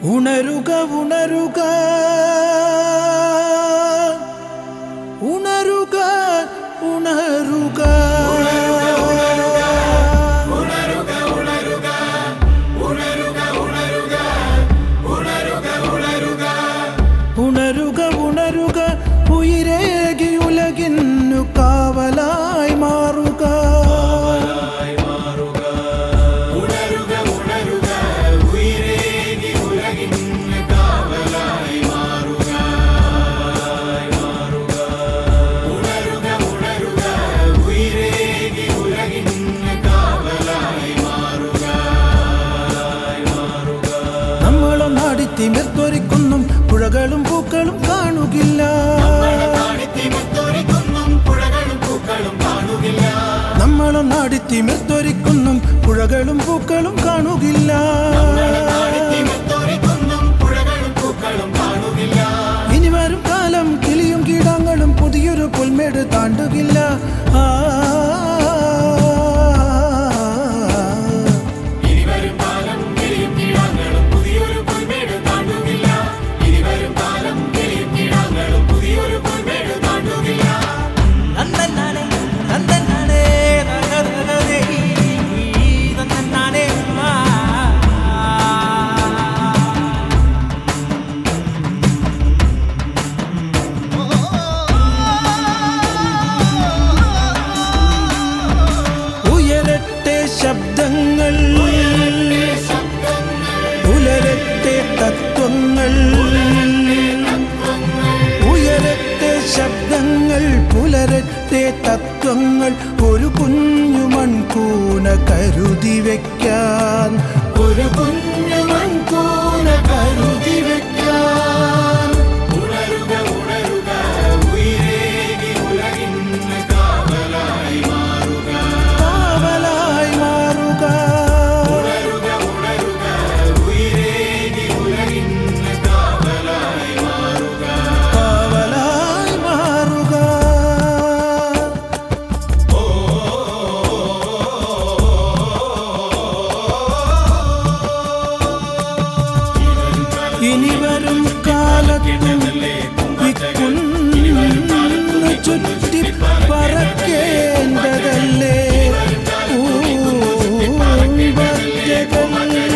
ഉണരുക ഉണരുക ഉണരുക ഉണരുക ഉണരുക ഉണരുക ഉയിരേകി ഉലകിന്നു കാവലായി മാറുക തിമിർത്തൊരിക്കുന്നും പുഴകളും പൂക്കളും കാണുകില്ല നമ്മളും നാടി തിമിർത്തൊരിക്കുന്നും പുഴകളും പൂക്കളും കാണുകില്ല ഇനി വരും കാലം കിളിയും കീടാങ്ങളും പുതിയൊരു പുൽമേട് താണ്ടുകില്ല ശബ്ദങ്ങൾ പുലരത്തെ തത്വങ്ങൾ ഉയരത്തെ ശബ്ദങ്ങൾ പുലരത്തെ തത്വങ്ങൾ ഒരു കുഞ്ഞു മൺകൂന കരുതി വയ്ക്കാൻ ഒരു കുഞ്ഞു മൺകൂന കരുതി വയ്ക്കാൻ ഉണരുക ഉണരുക ഉയിരേകി ഉലകിന്ന് കാവലായി മാറുക കാവലായി മാറുക ഉണരുക ഉണരുക ഉയിരേകി ഉലകിന്ന് കാവലായി മാറുക കാവലായി മാറുക ഇനി വരും കാലത്തും ഇക്കുന്ന് ചുറ്റി പറക്കേണ്ടതല്ലേ പൂവത്യകൾ